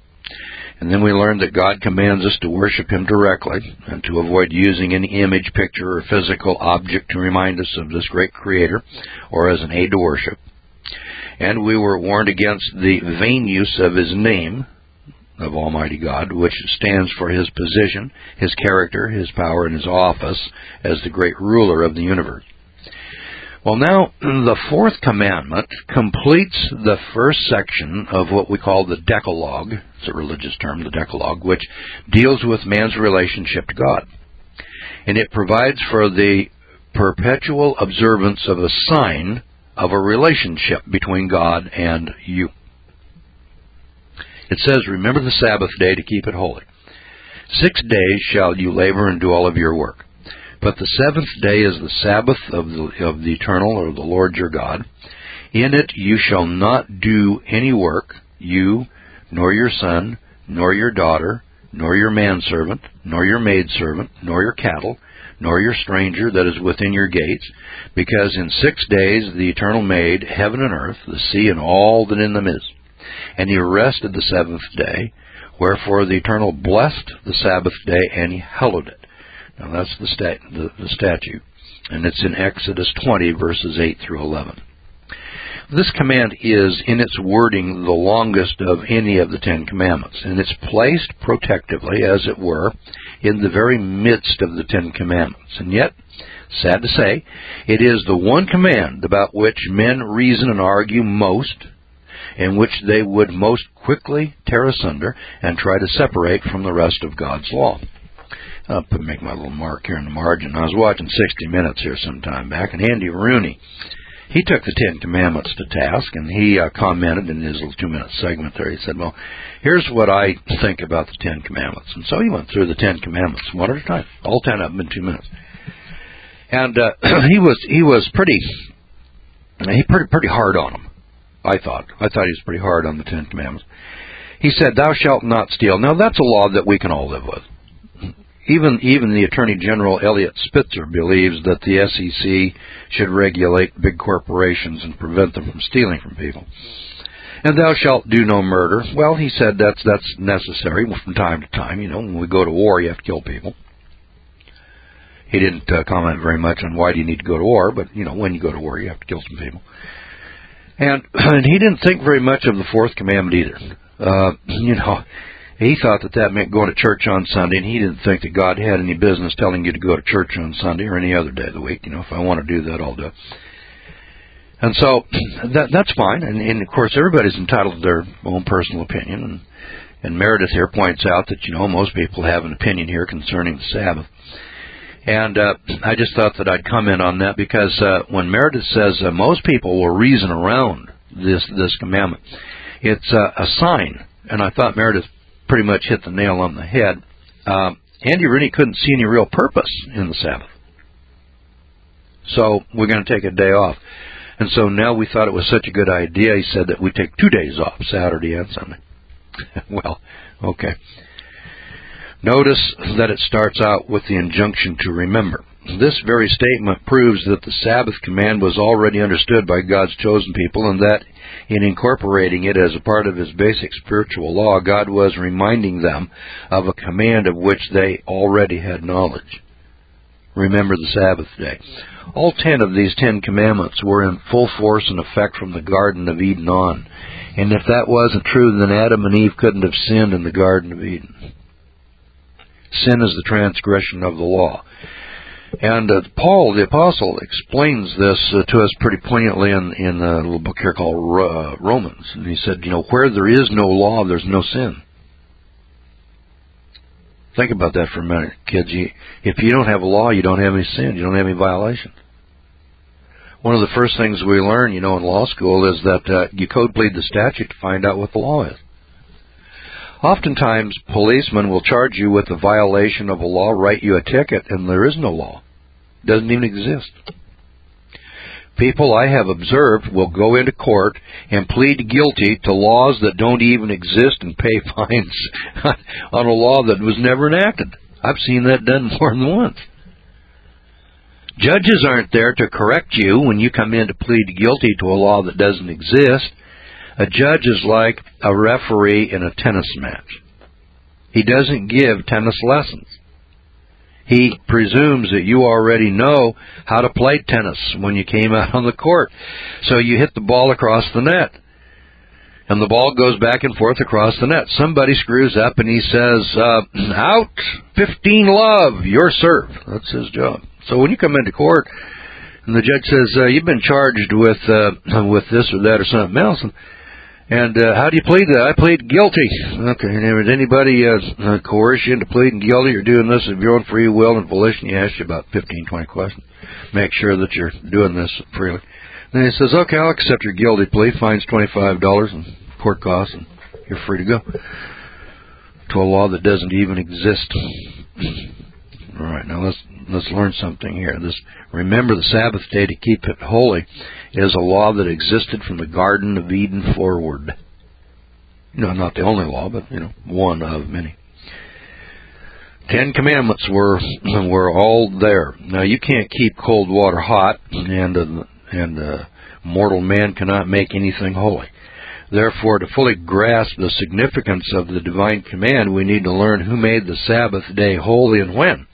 [SPEAKER 1] And then we learned that God commands us to worship him directly and to avoid using any image, picture, or physical object to remind us of this great Creator or as an aid to worship. And we were warned against the vain use of his name, of Almighty God, which stands for his position, his character, his power, and his office as the great ruler of the universe. Well, now, the fourth commandment completes the first section of what we call the Decalogue. It's a religious term, the Decalogue, which deals with man's relationship to God. And it provides for the perpetual observance of a sign of a relationship between God and you. It says, remember the Sabbath day to keep it holy. Six days shall you labor and do all of your work. But the seventh day is the Sabbath of the, of the Eternal, or the Lord your God. In it you shall not do any work, you, nor your son, nor your daughter, nor your manservant, nor your maidservant, nor your cattle, nor your stranger that is within your gates, because in six days the Eternal made heaven and earth, the sea, and all that in them is. And he rested the seventh day, wherefore the Eternal blessed the Sabbath day, and he hallowed it. Now that's the, stat, the, the statute, and it's in Exodus twenty, verses eight through eleven. This command is, in its wording, the longest of any of the Ten Commandments, and it's placed protectively, as it were, in the very midst of the Ten Commandments. And yet, sad to say, it is the one command about which men reason and argue most, in which they would most quickly tear asunder and try to separate from the rest of God's law. I'll put, make my little mark here in the margin. I was watching sixty minutes here some time back, and Andy Rooney, he took the Ten Commandments to task, and he uh, commented in his little two-minute segment there. He said, well, here's what I think about the Ten Commandments. And so he went through the Ten Commandments one at a time, all ten of them in two minutes. And uh, he was he was pretty he pretty pretty hard on them. I thought I thought he was pretty hard on the Ten Commandments. He said, "Thou shalt not steal." Now that's a law that we can all live with. Even even the Attorney General Elliot Spitzer believes that the S E C should regulate big corporations and prevent them from stealing from people. And thou shalt do no murder. Well, he said that's that's necessary from time to time. You know, when we go to war, you have to kill people. He didn't uh, comment very much on why do you need to go to war, but you know, when you go to war, you have to kill some people. And, and he didn't think very much of the fourth commandment either. Uh, you know. He thought that that meant going to church on Sunday, and he didn't think that God had any business telling you to go to church on Sunday or any other day of the week. You know, if I want to do that, I'll do it. And so that that's fine. And, and of course, everybody's entitled to their own personal opinion. And, and Meredith here points out that, you know, most people have an opinion here concerning the Sabbath. And uh, I just thought that I'd comment on that because uh, when Meredith says uh, most people will reason around this this commandment, it's uh, a sign. And I thought Meredith pretty much hit the nail on the head. Uh, Andy Rooney couldn't see any real purpose in the Sabbath. So we're going to take a day off. And so now we thought it was such a good idea, he said that we take two days off, Saturday and Sunday. Well, okay. Notice that it starts out with the injunction to remember. This very statement proves that the Sabbath command was already understood by God's chosen people, and that in incorporating it as a part of his basic spiritual law, God was reminding them of a command of which they already had knowledge. Remember the Sabbath day. All ten of these Ten Commandments were in full force and effect from the Garden of Eden on. And if that wasn't true, then Adam and Eve couldn't have sinned in the Garden of Eden. Sin is the transgression of the law. And uh, Paul, the Apostle, explains this uh, to us pretty poignantly in, in a little book here called uh, Romans. And he said, you know, where there is no law, there's no sin. Think about that for a minute, kids. You, if you don't have a law, you don't have any sin. You don't have any violation. One of the first things we learn, you know, in law school is that uh, you code plead the statute to find out what the law is. Oftentimes, policemen will charge you with a violation of a law, write you a ticket, and there is no law. It doesn't even exist. People I have observed will go into court and plead guilty to laws that don't even exist and pay fines on a law that was never enacted. I've seen that done more than once. Judges aren't there to correct you when you come in to plead guilty to a law that doesn't exist. A judge is like a referee in a tennis match. He doesn't give tennis lessons. He presumes that you already know how to play tennis when you came out on the court. So you hit the ball across the net. And the ball goes back and forth across the net. Somebody screws up and he says, uh, out, fifteen love, your serve. That's his job. So when you come into court and the judge says, uh, you've been charged with uh, with this or that or something else, and And uh, how do you plead that? I plead guilty. Okay, and if anybody uh, coerce you into pleading guilty, you're doing this of your own free will and volition, you ask you about fifteen, twenty questions. Make sure that you're doing this freely. Then he says, okay, I'll accept your guilty plea. Fines twenty-five dollars and court costs, and you're free to go. to a law that doesn't even exist. All right, now let's let's learn something here. This remember the Sabbath day to keep it holy is a law that existed from the Garden of Eden forward. No, not the only law, but you know, one of many. Ten Commandments were were all there. Now you can't keep cold water hot, and uh, and uh, mortal man cannot make anything holy. Therefore, to fully grasp the significance of the divine command, we need to learn who made the Sabbath day holy and when.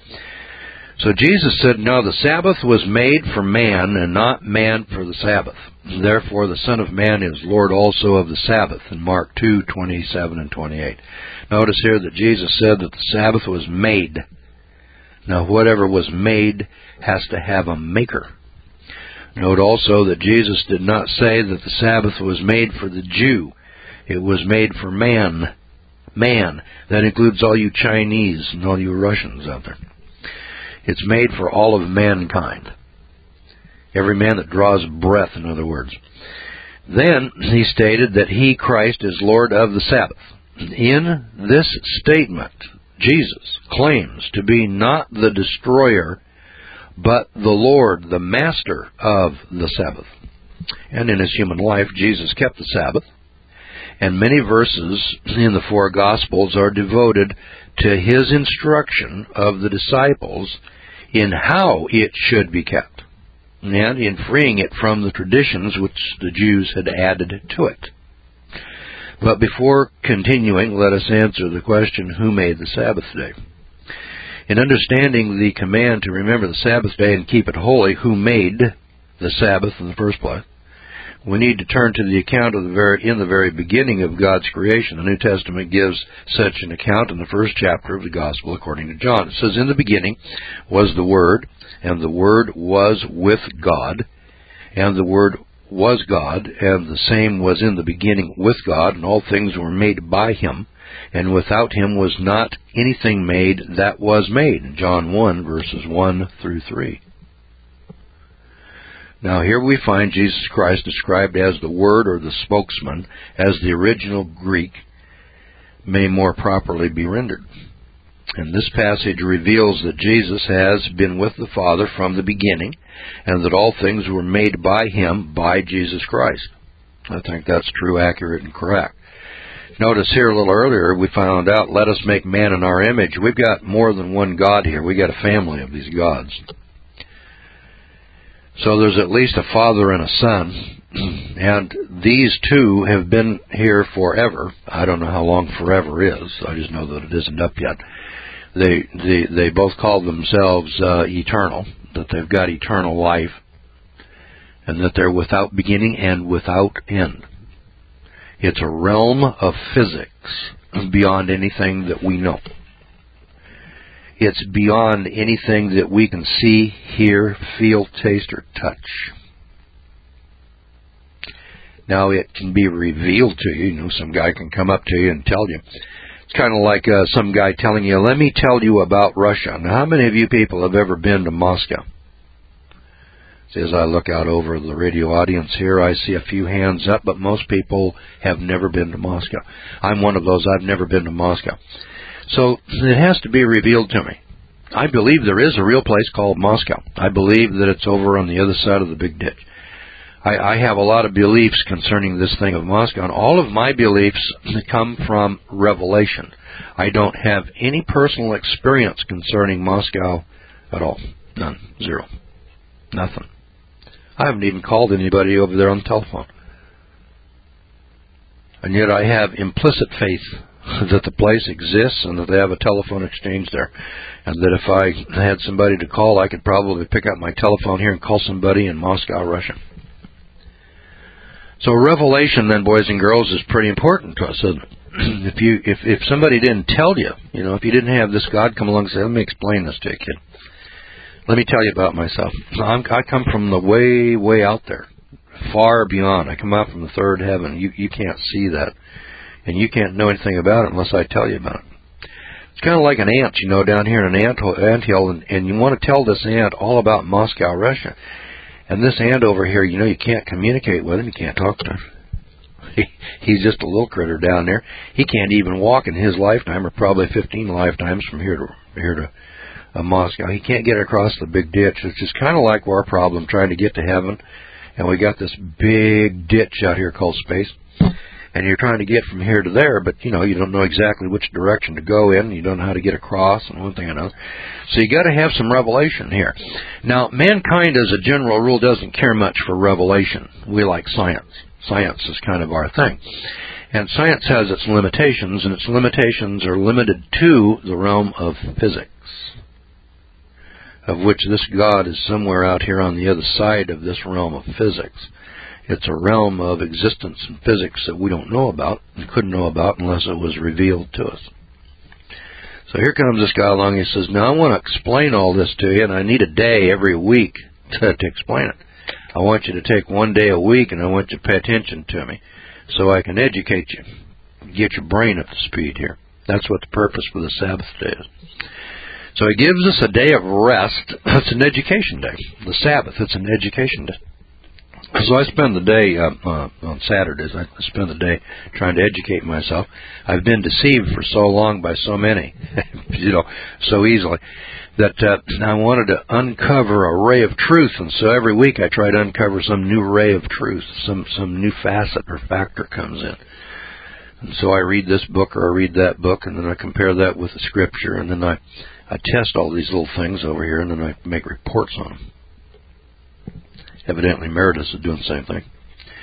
[SPEAKER 1] So Jesus said, no, the Sabbath was made for man and not man for the Sabbath. Therefore, the Son of Man is Lord also of the Sabbath, in Mark two, twenty-seven and twenty-eight. Notice here that Jesus said that the Sabbath was made. Now, whatever was made has to have a maker. Note also that Jesus did not say that the Sabbath was made for the Jew. It was made for man. Man. That includes all you Chinese and all you Russians out there. It's made for all of mankind. Every man that draws breath, in other words. Then he stated that he, Christ, is Lord of the Sabbath. In this statement, Jesus claims to be not the destroyer, but the Lord, the master of the Sabbath. And in his human life, Jesus kept the Sabbath. And many verses in the four Gospels are devoted to his instruction of the disciples in how it should be kept, and in freeing it from the traditions which the Jews had added to it. But before continuing, let us answer the question, who made the Sabbath day? In understanding the command to remember the Sabbath day and keep it holy, who made the Sabbath in the first place, we need to turn to the account of the very, in the very beginning of God's creation. The New Testament gives such an account in the first chapter of the Gospel according to John. It says, in the beginning was the Word, and the Word was with God, and the Word was God, and the same was in the beginning with God, and all things were made by him, and without him was not anything made that was made. John one, verses one through three. Now here we find Jesus Christ described as the Word or the spokesman, as the original Greek may more properly be rendered. And this passage reveals that Jesus has been with the Father from the beginning, and that all things were made by him, by Jesus Christ. I think that's true, accurate, and correct. Notice here a little earlier we found out, let us make man in our image. We've got more than one God here. We've got a family of these gods. So there's at least a father and a son, and these two have been here forever. I don't know how long forever is. I just know that it isn't up yet. They they, they both call themselves uh, eternal, that they've got eternal life, and that they're without beginning and without end. It's a realm of physics beyond anything that we know. It's beyond anything that we can see, hear, feel, taste, or touch. Now, it can be revealed to you. You know, some guy can come up to you and tell you. It's kind of like uh, some guy telling you, let me tell you about Russia. Now, how many of you people have ever been to Moscow? As I look out over the radio audience here, I see a few hands up, but most people have never been to Moscow. I'm one of those. I've never been to Moscow. So it has to be revealed to me. I believe there is a real place called Moscow. I believe that it's over on the other side of the big ditch. I, I have a lot of beliefs concerning this thing of Moscow, and all of my beliefs come from revelation. I don't have any personal experience concerning Moscow at all. None. Zero. Nothing. I haven't even called anybody over there on the telephone. And yet I have implicit faith that the place exists and that they have a telephone exchange there. And that if I had somebody to call, I could probably pick up my telephone here and call somebody in Moscow, Russia. So revelation then, boys and girls, is pretty important to us, isn't it? If you, if, if somebody didn't tell you, you know, if you didn't have this God come along and say, let me explain this to you, kid. Let me tell you about myself. I'm, I come from the way, way out there, far beyond. I come out from the third heaven. You, you can't see that. And you can't know anything about it unless I tell you about it. It's kind of like an ant, you know, down here in an ant, ant hill, and, and you want to tell this ant all about Moscow, Russia. And this ant over here, you know, you can't communicate with him. You can't talk to him.
[SPEAKER 2] he, he's just a little critter down there. He can't even walk in his lifetime, or probably fifteen lifetimes from here to here to uh, Moscow. He can't get across the big ditch. It's just kind of like our problem trying to get to heaven, and we got this big ditch out here called space. And you're trying to get from here to there, but, you know, you don't know exactly which direction to go in. You don't know how to get across, and one thing or another. So you got to have some revelation here. Now, mankind, as a general rule, doesn't care much for revelation. We like science. Science is kind of our thing. And science has its limitations, and its limitations are limited to the realm of physics, of which this God is somewhere out here on the other side of this realm of physics. It's a realm of existence and physics that we don't know about and couldn't know about unless it was revealed to us. So here comes this guy along. He says, now I want to explain all this to you, and I need a day every week to, to explain it. I want you to take one day a week, and I want you to pay attention to me so I can educate you, get your brain up to speed here. That's what the purpose for the Sabbath day is. So he gives us a day of rest. It's an education day. The Sabbath, it's an education day. So I spend the day, uh, uh, on Saturdays, I spend the day trying to educate myself. I've been deceived for so long by so many, you know, so easily, that uh, I wanted to uncover a ray of truth, and so every week I try to uncover some new ray of truth, some, some new facet or factor comes in. And so I read this book or I read that book, and then I compare that with the Scripture, and then I, I test all these little things over here, and then I make reports on them. Evidently, Meredith is doing the same thing.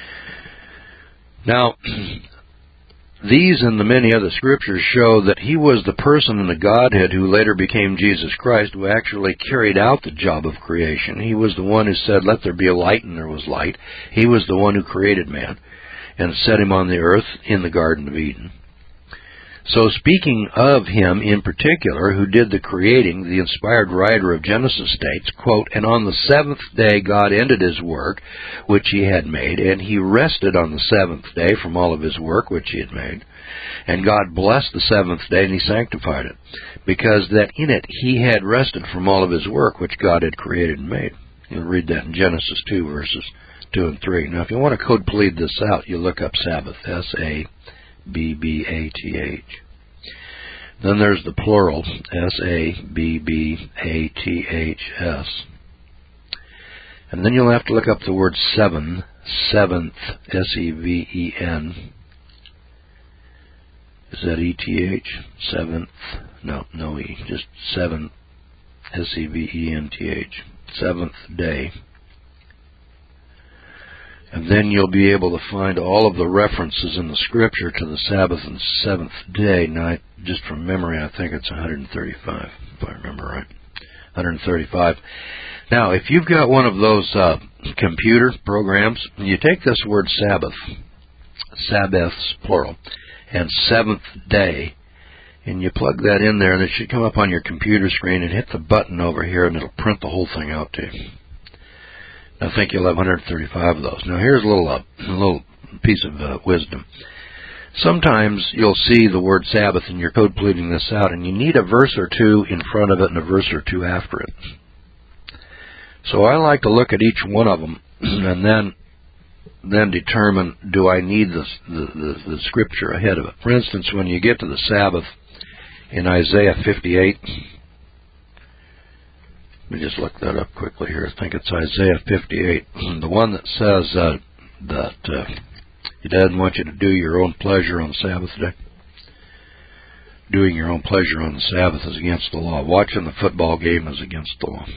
[SPEAKER 2] Now, these and the many other scriptures show that he was the person in the Godhead who later became Jesus Christ, who actually carried out the job of creation. He was the one who said, let there be a light, and there was light. He was the one who created man and set him on the earth in the Garden of Eden. So speaking of him in particular, who did the creating, the inspired writer of Genesis states, quote, and on the seventh day God ended his work which he had made, and he rested on the seventh day from all of his work which he had made. And God blessed the seventh day, and he sanctified it, because that in it he had rested from all of his work which God had created and made. You'll read that in Genesis two, verses two and three. Now, if you want to code plead this out, you look up Sabbath, S A B B A T H. Then there's the plural, S A B B A T H S. And then you'll have to look up the word seven, seventh, S E V E N. Is that E T H? Seventh? No, no E. Just seven, S E V E N T H. Seventh day. And then you'll be able to find all of the references in the Scripture to the Sabbath and seventh day. Now, I, just from memory, I think it's one hundred thirty-five, if I remember right. one hundred thirty-five. Now, if you've got one of those uh, computer programs, you take this word Sabbath, Sabbaths, plural, and seventh day, and you plug that in there, and it should come up on your computer screen, and hit the button over here, and it'll print the whole thing out to you. I think you'll have one hundred thirty-five of those. Now, here's a little, uh, a little piece of uh, wisdom. Sometimes you'll see the word Sabbath and you're code pleading this out, and you need a verse or two in front of it and a verse or two after it. So I like to look at each one of them and then then determine, do I need the, the, the, the Scripture ahead of it? For instance, when you get to the Sabbath in Isaiah fifty-eight, let me just look that up quickly here. I think it's Isaiah fifty-eight. The one that says uh, that uh, he doesn't want you to do your own pleasure on the Sabbath day. Doing your own pleasure on the Sabbath is against the law. Watching the football game is against the law.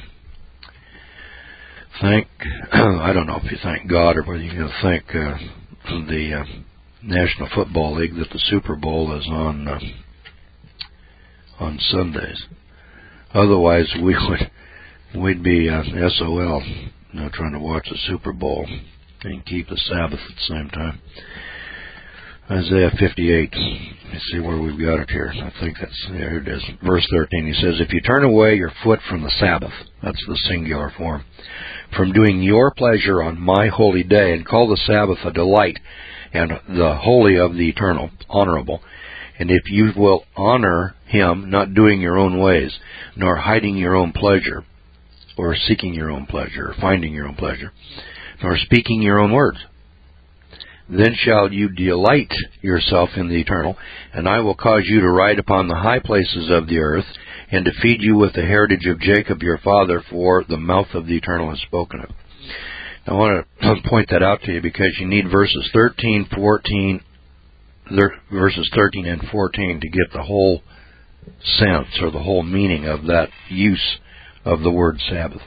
[SPEAKER 2] Thank, I don't know if you thank God or whether you thank uh, the uh, National Football League that the Super Bowl is on uh, on Sundays. Otherwise, we would... We'd be uh, S O L, you know, trying to watch the Super Bowl and keep the Sabbath at the same time. Isaiah fifty-eight. Let's see where we've got it here. I think that's, there it is. Verse thirteen, he says, if you turn away your foot from the Sabbath, that's the singular form, from doing your pleasure on my holy day, and call the Sabbath a delight, and the holy of the eternal, honorable, and if you will honor him, not doing your own ways, nor hiding your own pleasure, or seeking your own pleasure, or finding your own pleasure, nor speaking your own words, Then shall you delight yourself in the eternal, and I will cause you to ride upon the high places of the earth, and to feed you with the heritage of Jacob your father, for the mouth of the eternal has spoken it. I want to point that out to you because you need verses thirteen, fourteen, verses thirteen and fourteen to get the whole sense or the whole meaning of that use of the word Sabbath.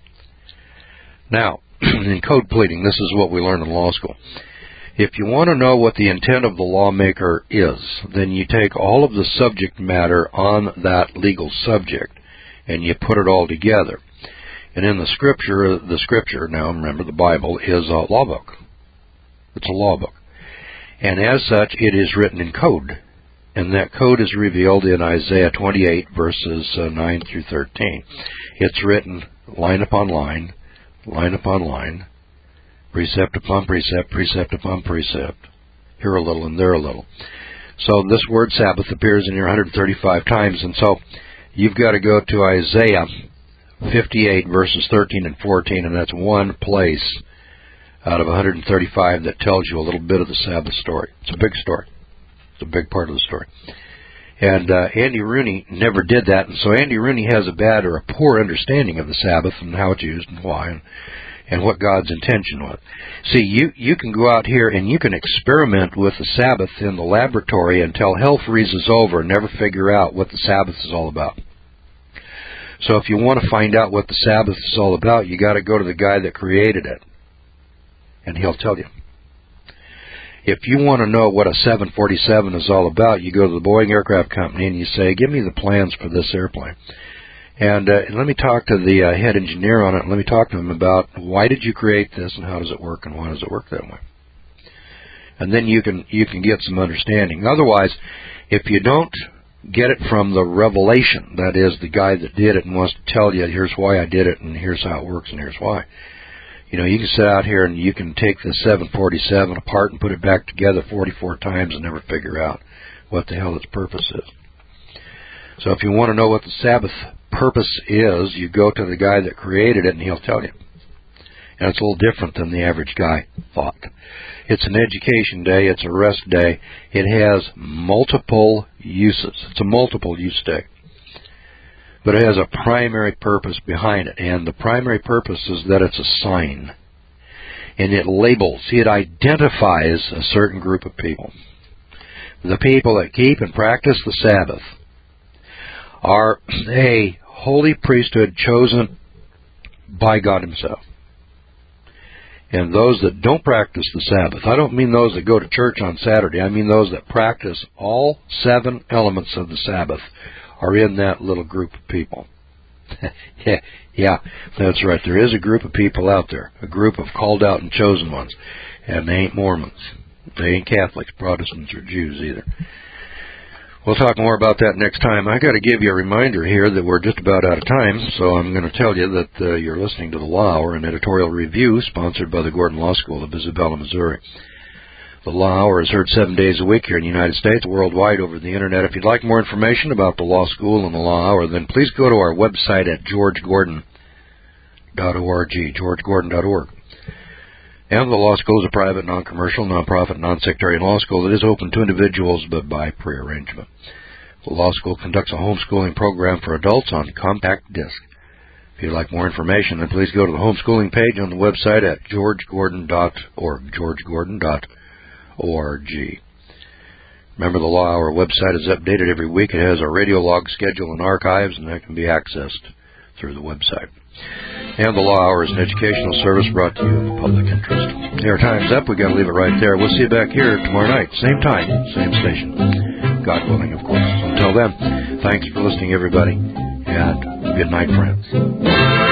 [SPEAKER 2] Now, in code pleading, this is what we learn in law school. If you want to know what the intent of the lawmaker is, then you take all of the subject matter on that legal subject and you put it all together. And in the scripture, the scripture, now remember the Bible is a law book. It's a law book. And as such, it is written in code. And that code is revealed in Isaiah twenty-eight, verses uh, nine through thirteen. It's written line upon line, line upon line, precept upon precept, precept upon precept, here a little and there a little. So this word Sabbath appears in here one hundred thirty-five times, and so you've got to go to Isaiah fifty-eight, verses thirteen and fourteen, and that's one place out of one hundred thirty-five that tells you a little bit of the Sabbath story. It's a big story. It's a big part of the story. And uh, Andy Rooney never did that, and so Andy Rooney has a bad or a poor understanding of the Sabbath and how it's used and why and, and what God's intention was. See, you, you can go out here and you can experiment with the Sabbath in the laboratory until hell freezes over and never figure out what the Sabbath is all about. So if you want to find out what the Sabbath is all about, you got to go to the guy that created it, and he'll tell you. If you want to know what a seven forty-seven is all about, you go to the Boeing Aircraft Company and you say, give me the plans for this airplane. And, uh, and let me talk to the uh, head engineer on it, and let me talk to him about why did you create this and how does it work and why does it work that way. And then you can you can get some understanding. Otherwise, if you don't get it from the revelation, that is, the guy that did it and wants to tell you, here's why I did it and here's how it works and here's why. You know, you can sit out here and you can take the seven forty-seven apart and put it back together forty-four times and never figure out what the hell its purpose is. So if you want to know what the Sabbath purpose is, you go to the guy that created it and he'll tell you. And it's a little different than the average guy thought. It's an education day. It's a rest day. It has multiple uses. It's a multiple use day. But it has a primary purpose behind it. And the primary purpose is that it's a sign. And it labels, it identifies a certain group of people. The people that keep and practice the Sabbath are a holy priesthood chosen by God Himself. And those that don't practice the Sabbath, I don't mean those that go to church on Saturday, I mean those that practice all seven elements of the Sabbath are in that little group of people. yeah, yeah, that's right. There is a group of people out there, a group of called out and chosen ones. And they ain't Mormons. They ain't Catholics, Protestants, or Jews either. We'll talk more about that next time. I got to give you a reminder here that we're just about out of time, so I'm going to tell you that uh, you're listening to The Law Hour, an editorial review sponsored by the Gordon Law School of Isabella, Missouri. The Law Hour is heard seven days a week here in the United States, worldwide over the Internet. If you'd like more information about the Law School and the Law Hour, then please go to our website at george gordon dot org, george gordon dot org. And the Law School is a private, non-commercial, non-profit, non-sectarian law school that is open to individuals but by pre-arrangement. The Law School conducts a homeschooling program for adults on compact disc. If you'd like more information, then please go to the homeschooling page on the website at george gordon dot org, george gordon dot org. Remember, the Law Hour website is updated every week. It has a radio log schedule and archives, and that can be accessed through the website. And the Law Hour is an educational service brought to you in the public interest. Our time's up. We've got to leave it right there. We'll see you back here tomorrow night. Same time, same station. God willing, of course. Until then, thanks for listening, everybody, and good night, friends.